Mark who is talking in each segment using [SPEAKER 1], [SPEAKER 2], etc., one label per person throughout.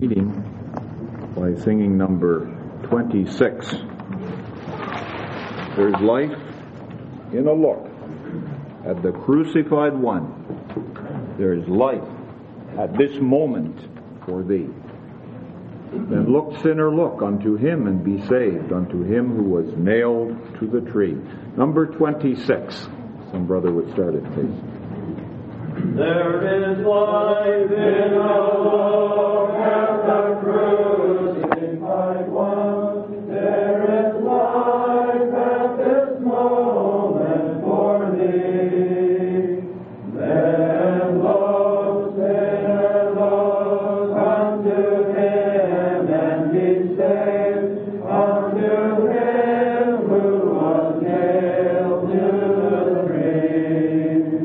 [SPEAKER 1] Meeting by singing number 26. There's life in a look at the crucified one. There is life at this moment for thee. Then look, sinner, look unto him and be saved, unto him who was nailed to the tree. Number 26. Some brother would start it, please.
[SPEAKER 2] There is life in a look at the crucified one. There is life at this moment for thee. Then look, sinner, look unto him and be saved, unto him who was nailed to the tree.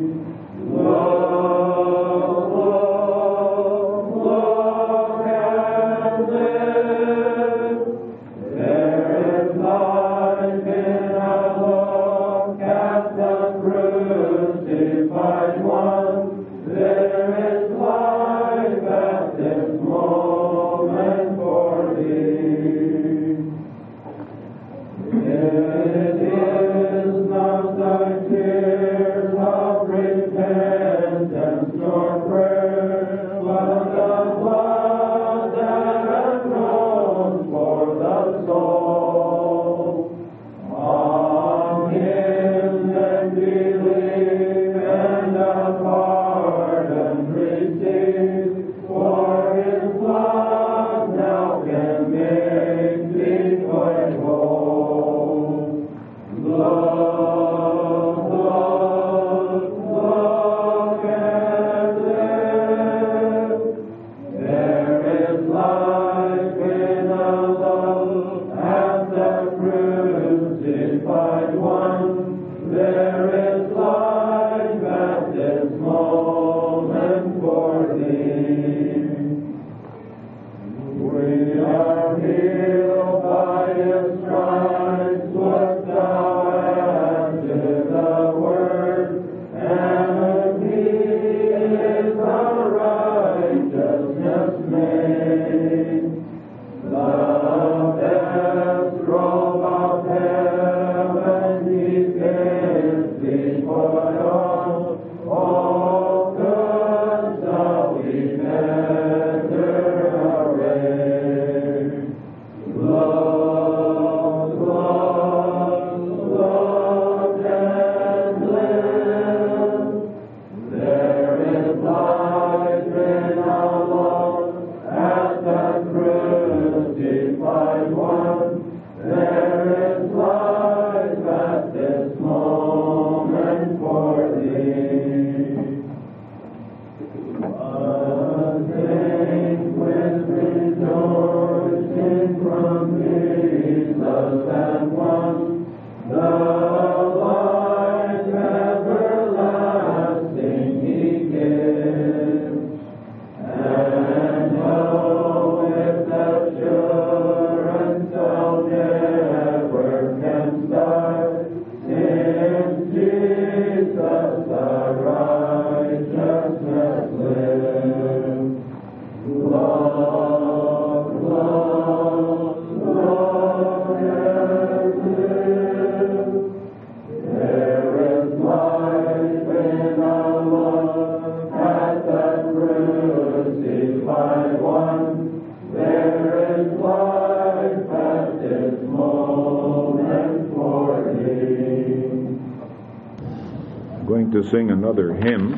[SPEAKER 1] To sing another hymn.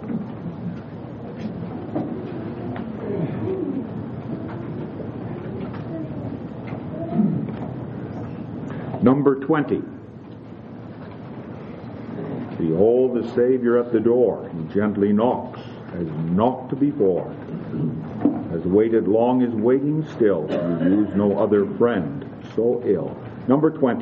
[SPEAKER 1] Number 20. Behold the Savior at the door. He gently knocks, has knocked before, has waited long, is waiting still. You use no other friend so ill. Number 20.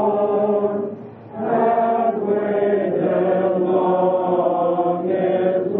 [SPEAKER 2] Yes.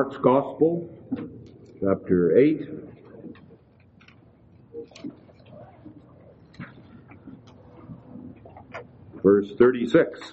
[SPEAKER 1] Mark's Gospel, chapter 8. Verse 36.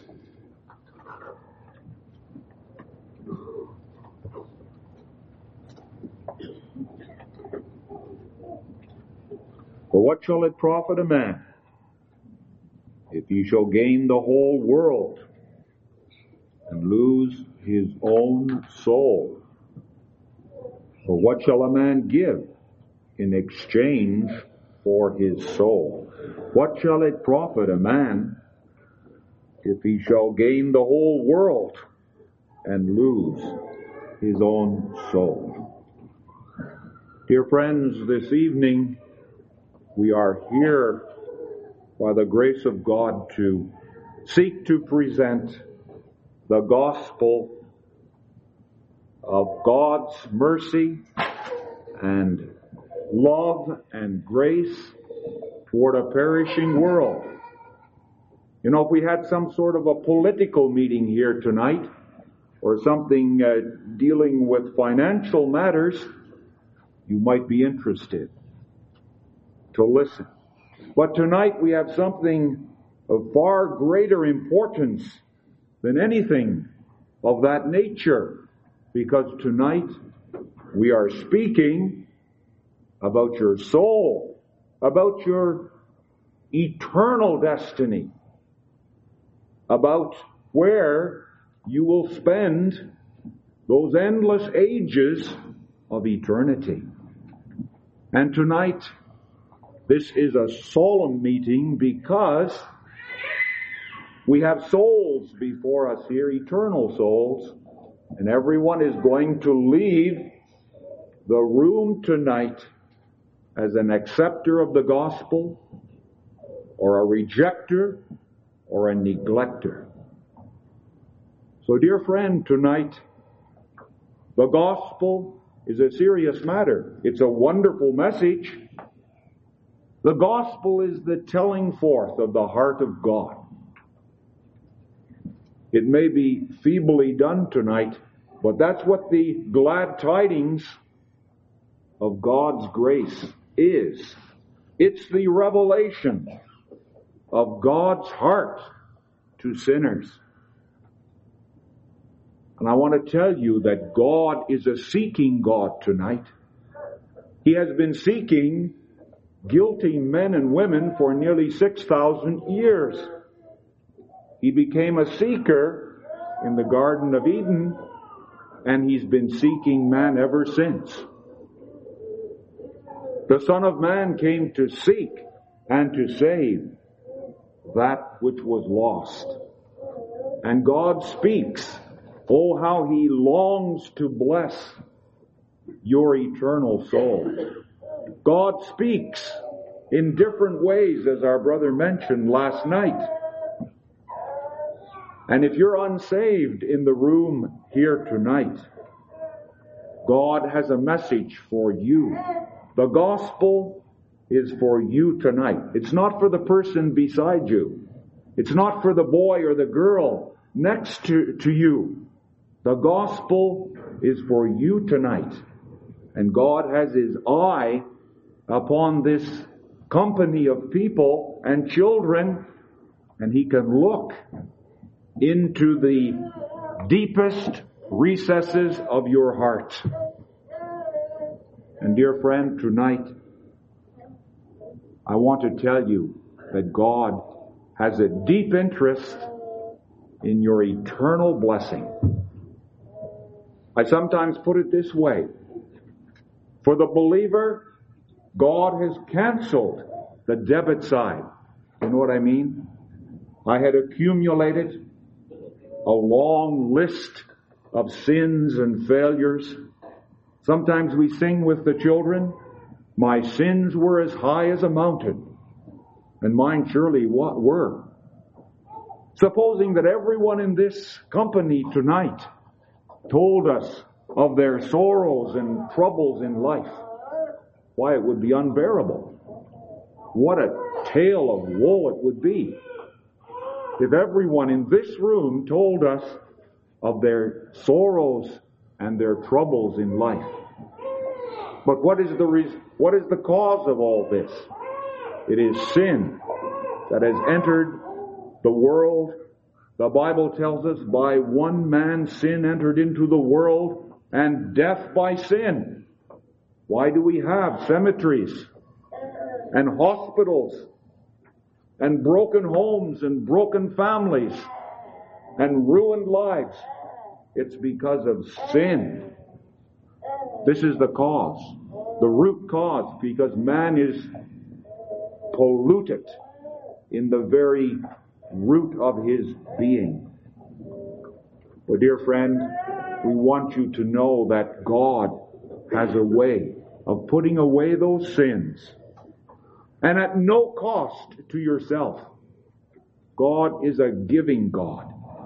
[SPEAKER 1] For what shall it profit a man if he shall gain the whole world and lose his own soul? For what shall a man give in exchange for his soul? What shall it profit a man if he shall gain the whole world and lose his own soul? Dear friends, this evening we are here by the grace of God to seek to present the gospel of God's mercy and love and grace toward a perishing world. You know, if we had some sort of a political meeting here tonight, or something dealing with financial matters, you might be interested to listen. But tonight we have something of far greater importance than anything of that nature, because tonight we are speaking about your soul, about your eternal destiny, about where you will spend those endless ages of eternity. And tonight, this is a solemn meeting because we have souls before us here, eternal souls, and everyone is going to leave the room tonight as an acceptor of the gospel, or a rejecter, or a neglecter. So, dear friend, tonight, the gospel is a serious matter. It's a wonderful message. The gospel is the telling forth of the heart of God. It may be feebly done tonight, but that's what the glad tidings of God's grace is. It's the revelation of God's heart to sinners. And I want to tell you that God is a seeking God tonight. He has been seeking guilty men and women for nearly 6,000 years. He became a seeker in the Garden of Eden, and he's been seeking man ever since. The Son of Man came to seek and to save that which was lost. And God speaks. Oh, how he longs to bless your eternal soul. God speaks in different ways, as our brother mentioned last night. And if you're unsaved in the room here tonight, God has a message for you. The gospel is for you tonight. It's not for the person beside you. It's not for the boy or the girl next to you. The gospel is for you tonight. And God has his eye upon this company of people and children, and he can look into the deepest recesses of your heart. And dear friend, tonight, I want to tell you that God has a deep interest in your eternal blessing. I sometimes put it this way. For the believer, God has canceled the debit side. You know what I mean? I had accumulated a long list of sins and failures. Sometimes we sing with the children, my sins were as high as a mountain, and mine surely were. Supposing that everyone in this company tonight told us of their sorrows and troubles in life, why, it would be unbearable. What a tale of woe it would be if everyone in this room told us of their sorrows and their troubles in life. But what is the cause of all this? It is sin that has entered the world. The Bible tells us, by one man sin entered into the world, and death by sin. Why do we have cemeteries and hospitals and broken homes and broken families and ruined lives? It's because of sin. This is the cause, the root cause, because man is polluted in the very root of his being. But dear friend, we want you to know that God has a way of putting away those sins, and at no cost to yourself. God is a giving God.